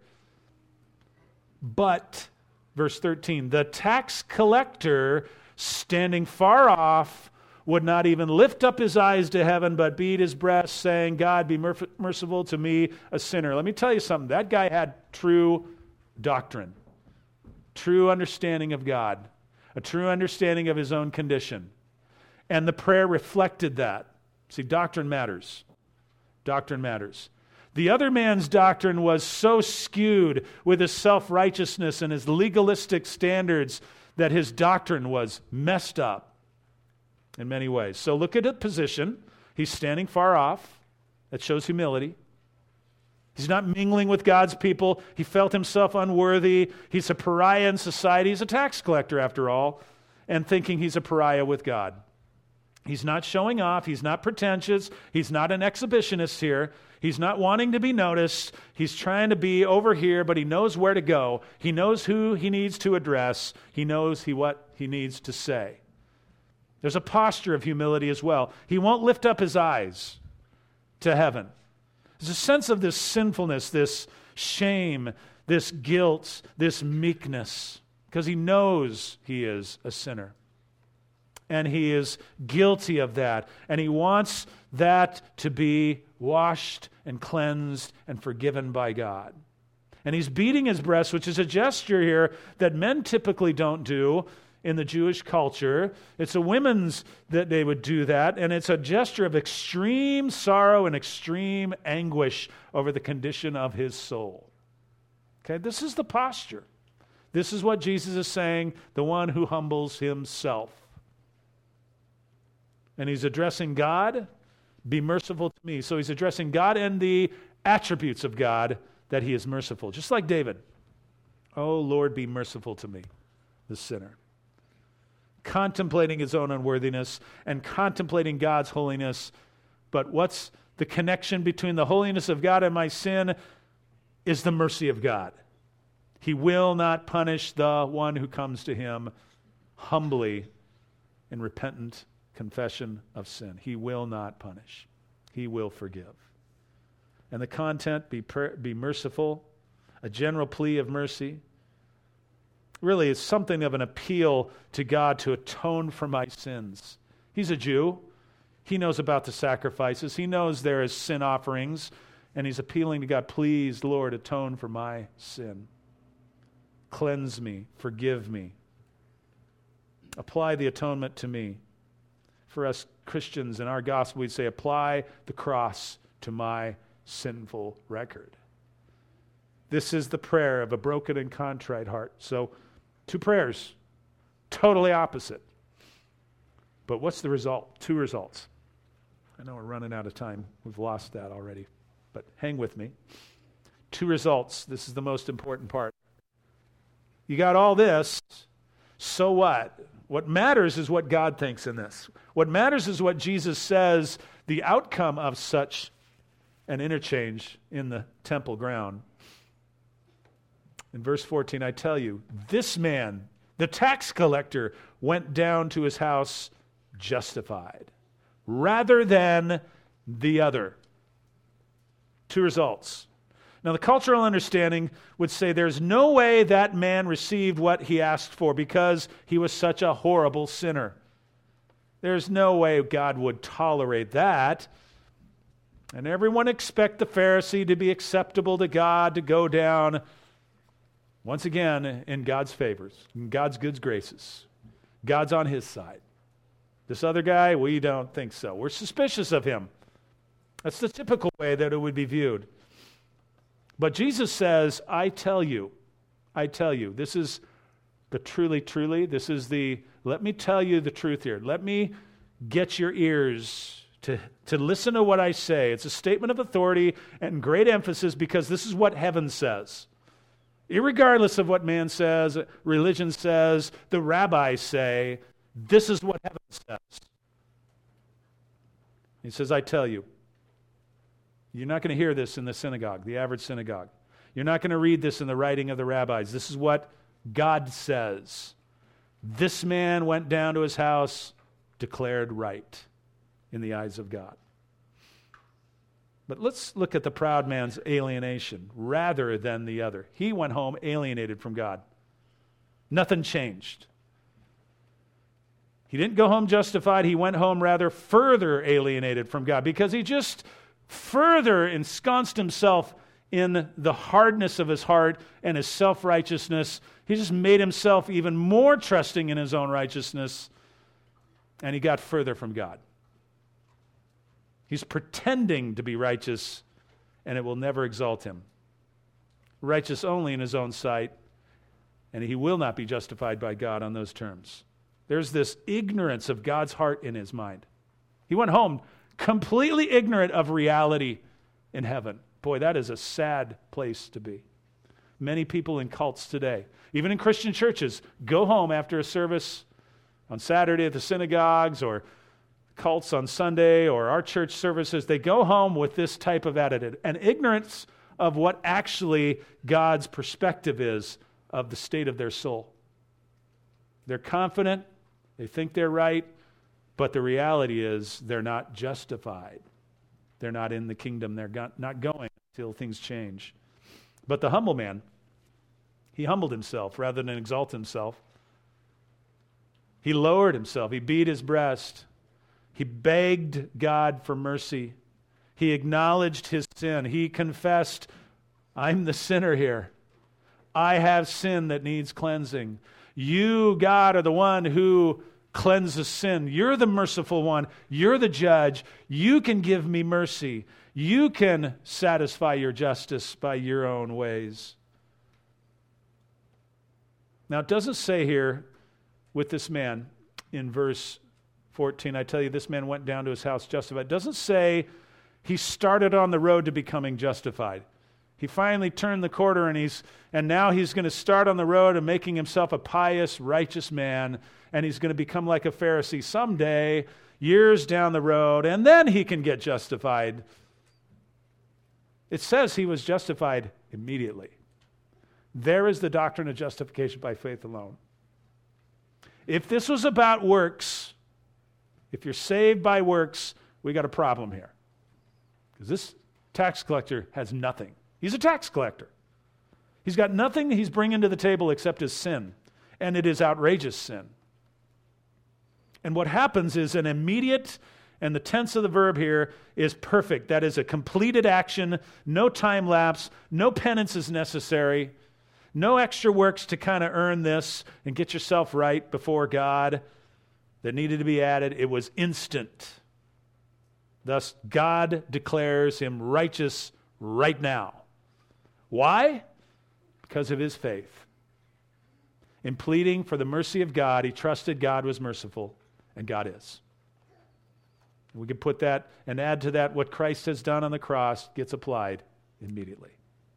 But, verse thirteen, the tax collector standing far off would not even lift up his eyes to heaven, but beat his breast, saying, God, be merf- merciful to me, a sinner. Let me tell you something. That guy had true doctrine, true understanding of God, a true understanding of his own condition. And the prayer reflected that. See, doctrine matters. Doctrine matters. The other man's doctrine was so skewed with his self-righteousness and his legalistic standards that his doctrine was messed up in many ways. So look at the position. He's standing far off. That shows humility. He's not mingling with God's people. He felt himself unworthy. He's a pariah in society. He's a tax collector, after all, and thinking he's a pariah with God. He's not showing off. He's not pretentious. He's not an exhibitionist here. He's not wanting to be noticed. He's trying to be over here, but he knows where to go. He knows who he needs to address. He knows he what he needs to say. There's a posture of humility as well. He won't lift up his eyes to heaven. There's a sense of this sinfulness, this shame, this guilt, this meekness, because he knows he is a sinner. And he is guilty of that. And he wants that to be washed and cleansed and forgiven by God. And he's beating his breast, which is a gesture here that men typically don't do in the Jewish culture. It's a women's that they would do that. And it's a gesture of extreme sorrow and extreme anguish over the condition of his soul. Okay, this is the posture. This is what Jesus is saying, the one who humbles himself. And he's addressing God, be merciful to me. So he's addressing God and the attributes of God, that he is merciful. Just like David. Oh, Lord, be merciful to me, the sinner. Contemplating his own unworthiness and contemplating God's holiness. But what's the connection between the holiness of God and my sin? Is the mercy of God. He will not punish the one who comes to him humbly in repentant confession of sin. He will not punish. He will forgive. And the content, be, per- be merciful, a general plea of mercy. Really, it's something of an appeal to God to atone for my sins. He's a Jew. He knows about the sacrifices. He knows there is sin offerings, and he's appealing to God, please, Lord, atone for my sin. Cleanse me, forgive me. Apply the atonement to me. For us Christians in our gospel, we'd say, apply the cross to my sinful record. This is the prayer of a broken and contrite heart. So, two prayers, totally opposite. But what's the result? Two results. I know we're running out of time. We've lost that already. But hang with me. Two results. This is the most important part. You got all this, so what? What matters is what God thinks in this. What matters is what Jesus says the outcome of such an interchange in the temple ground. In verse fourteen, I tell you, this man, the tax collector, went down to his house justified, rather than the other. Two results. Now, the cultural understanding would say there's no way that man received what he asked for because he was such a horrible sinner. There's no way God would tolerate that. And everyone expect the Pharisee to be acceptable to God, to go down, once again, in God's favors, in God's good graces. God's on his side. This other guy, we don't think so. We're suspicious of him. That's the typical way that it would be viewed. But Jesus says, I tell you, I tell you, this is the truly, truly, this is the, let me tell you the truth here. Let me get your ears to, to listen to what I say. It's a statement of authority and great emphasis because this is what heaven says. Irregardless of what man says, religion says, the rabbis say, this is what heaven says. He says, I tell you. You're not going to hear this in the synagogue, the average synagogue. You're not going to read this in the writing of the rabbis. This is what God says. This man went down to his house, declared right in the eyes of God. But let's look at the proud man's alienation rather than the other. He went home alienated from God. Nothing changed. He didn't go home justified. He went home rather further alienated from God because he just further ensconced himself in the hardness of his heart and his self-righteousness. He just made himself even more trusting in his own righteousness, and he got further from God. He's pretending to be righteous, and it will never exalt him. Righteous only in his own sight, and he will not be justified by God on those terms. There's this ignorance of God's heart in his mind. He went home completely ignorant of reality in heaven. Boy, that is a sad place to be. Many people in cults today, even in Christian churches, go home after a service on Saturday at the synagogues or cults on Sunday or our church services, they go home with this type of attitude, an ignorance of what actually God's perspective is of the state of their soul. They're confident, they think they're right, but the reality is they're not justified. They're not in the kingdom. They're not going until things change. But the humble man, he humbled himself rather than exalt himself. He lowered himself. He beat his breast. He begged God for mercy. He acknowledged his sin. He confessed, I'm the sinner here. I have sin that needs cleansing. You, God, are the one who cleanses sin. You're the merciful one. You're the judge. You can give me mercy. You can satisfy your justice by your own ways. Now, it doesn't say here with this man in verse fourteen, I tell you, this man went down to his house justified. It doesn't say he started on the road to becoming justified. He finally turned the corner, and he's and now he's going to start on the road of making himself a pious, righteous man, and he's going to become like a Pharisee someday, years down the road, and then he can get justified. It says he was justified immediately. There is the doctrine of justification by faith alone. If this was about works, if you're saved by works, we got a problem here. Because this tax collector has nothing. He's a tax collector. He's got nothing he's bringing to the table except his sin. And it is outrageous sin. And what happens is an immediate, and the tense of the verb here is perfect. That is a completed action, no time lapse, no penance is necessary, no extra works to kind of earn this and get yourself right before God that needed to be added. It was instant. Thus, God declares him righteous right now. Why? Because of his faith. In pleading for the mercy of God, he trusted God was merciful, and God is. We can put that and add to that what Christ has done on the cross gets applied immediately.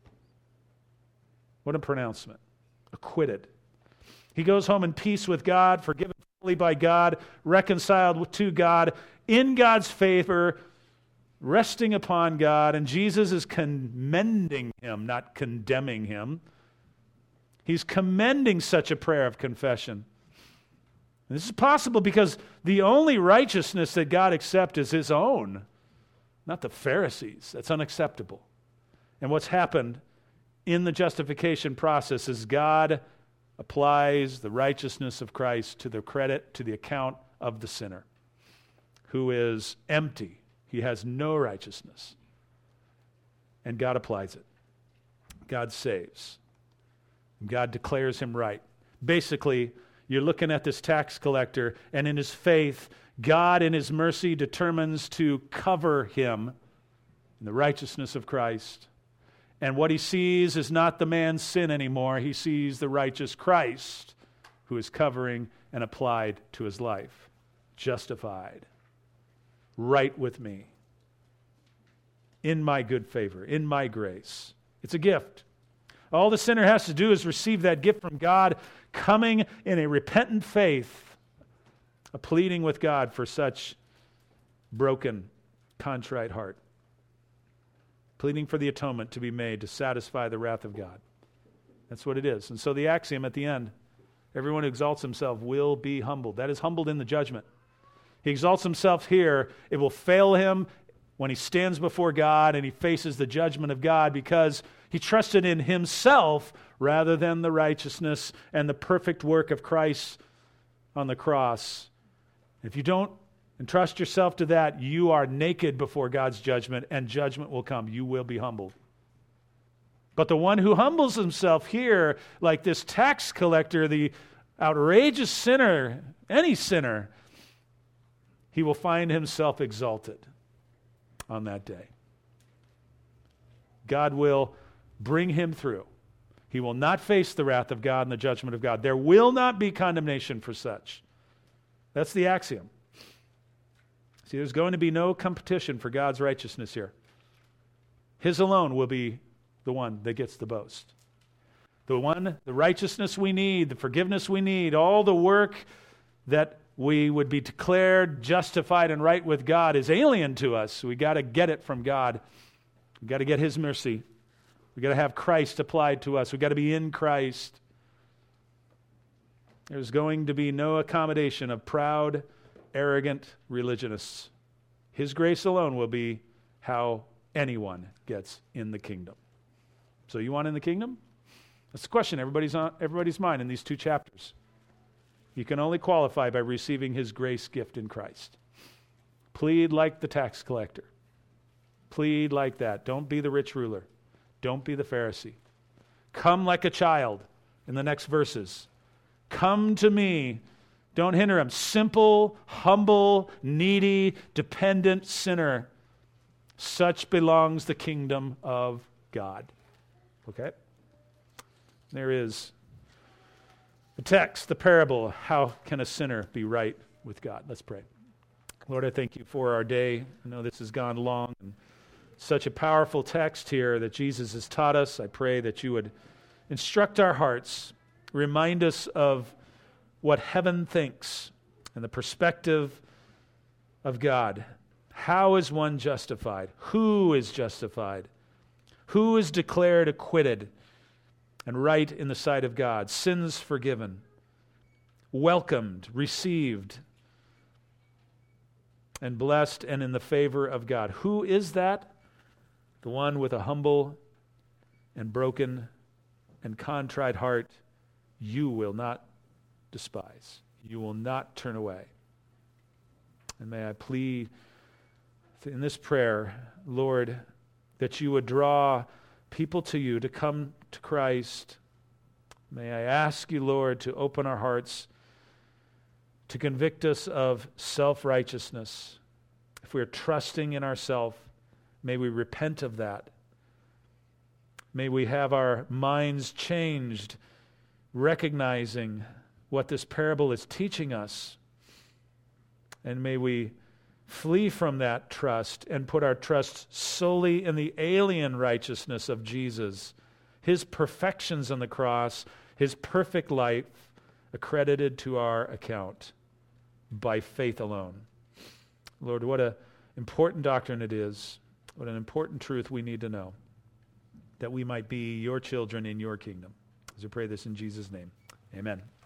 What a pronouncement. Acquitted. He goes home in peace with God, forgiven fully by God, reconciled to God, in God's favor, resting upon God, and Jesus is commending him, not condemning him. He's commending such a prayer of confession. And this is possible because the only righteousness that God accepts is his own, not the Pharisees. That's unacceptable. And what's happened in the justification process is God applies the righteousness of Christ to the credit, to the account of the sinner, who is empty. He has no righteousness. And God applies it. God saves. God declares him right. Basically, you're looking at this tax collector, and in his faith, God in his mercy determines to cover him in the righteousness of Christ. And what he sees is not the man's sin anymore. He sees the righteous Christ who is covering and applied to his life. Justified. Right with me. In my good favor. In my grace. It's a gift. All the sinner has to do is receive that gift from God, coming in a repentant faith, a pleading with God for such broken, contrite heart. Pleading for the atonement to be made to satisfy the wrath of God. That's what it is. And so the axiom at the end, everyone who exalts himself will be humbled. That is humbled in the judgment. He exalts himself here. It will fail him when he stands before God and he faces the judgment of God because he trusted in himself rather than the righteousness and the perfect work of Christ on the cross. If you don't entrust yourself to that, you are naked before God's judgment, and judgment will come. You will be humbled. But the one who humbles himself here, like this tax collector, the outrageous sinner, any sinner, he will find himself exalted on that day. God will bring him through. He will not face the wrath of God and the judgment of God. There will not be condemnation for such. That's the axiom. See, there's going to be no competition for God's righteousness here. His alone will be the one that gets the boast. The one, the righteousness we need, the forgiveness we need, all the work that we would be declared justified and right with God is alien to us. We got to get it from God. We got to get His mercy. We got to have Christ applied to us. We got to be in Christ. There's going to be no accommodation of proud, arrogant religionists. His grace alone will be how anyone gets in the kingdom. So you want in the kingdom? That's the question everybody's on everybody's mind in these two chapters. You can only qualify by receiving His grace gift in Christ. Plead like the tax collector. Plead like that. Don't be the rich ruler. Don't be the Pharisee. Come like a child in the next verses. Come to me. Don't hinder him. Simple, humble, needy, dependent sinner. Such belongs the kingdom of God. Okay? There is the text, the parable. How can a sinner be right with God? Let's pray. Lord, I thank you for our day. I know this has gone long and such a powerful text here that Jesus has taught us. I pray that you would instruct our hearts, remind us of what heaven thinks and the perspective of God. How is one justified? Who is justified? Who is declared acquitted and right in the sight of God? Sins forgiven, welcomed, received, and blessed and in the favor of God. Who is that? The one with a humble and broken and contrite heart you will not despise. You will not turn away. And may I plead in this prayer, Lord, that you would draw people to you to come to Christ. May I ask you, Lord, to open our hearts, to convict us of self-righteousness. If we are trusting in ourselves, may we repent of that. May we have our minds changed, recognizing what this parable is teaching us. And may we flee from that trust and put our trust solely in the alien righteousness of Jesus, His perfections on the cross, His perfect life accredited to our account by faith alone. Lord, what an important doctrine it is. What an important truth we need to know, that we might be your children in your kingdom. As we pray this in Jesus' name, amen.